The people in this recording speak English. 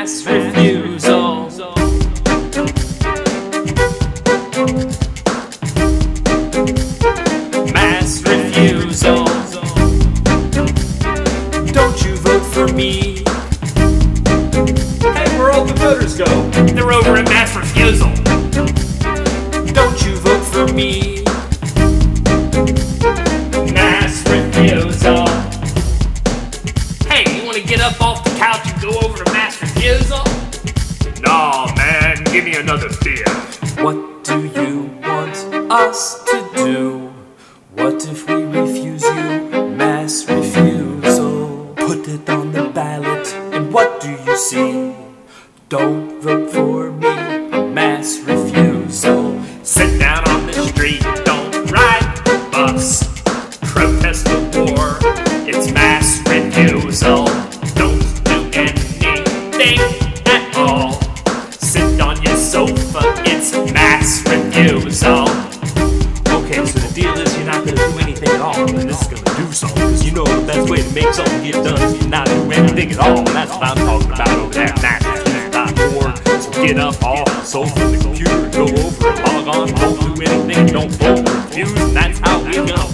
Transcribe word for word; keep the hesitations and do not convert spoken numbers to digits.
mass refusal. Mass refusal. Don't you vote for me. Hey, where all the voters go? They're over at mass refusal. Don't you vote for me. Mass refusal. Hey, you wanna get up off the couch and go over to mass refusal? Nah, man, give me another beer. What do you want us to do? What if we refuse you? Mass refusal. Put it on the ballot, and what do you see? Don't vote for me. Mass refusal. Sit down on the street, don't ride the bus. Protest the war, it's mass refusal. Don't do anything at all. Sit on your sofa, it's mass refusal. Okay, so the deal is you're not gonna do anything at all, and this is gonna do something. Cause you know the best way to make something get done is you not do anything at all. And that's what I'm talking about over there at mass refusal dot org. So get up off the sofa, the computer, and go over and log on. Don't do anything, don't vote, refuse, and that's how we're gonna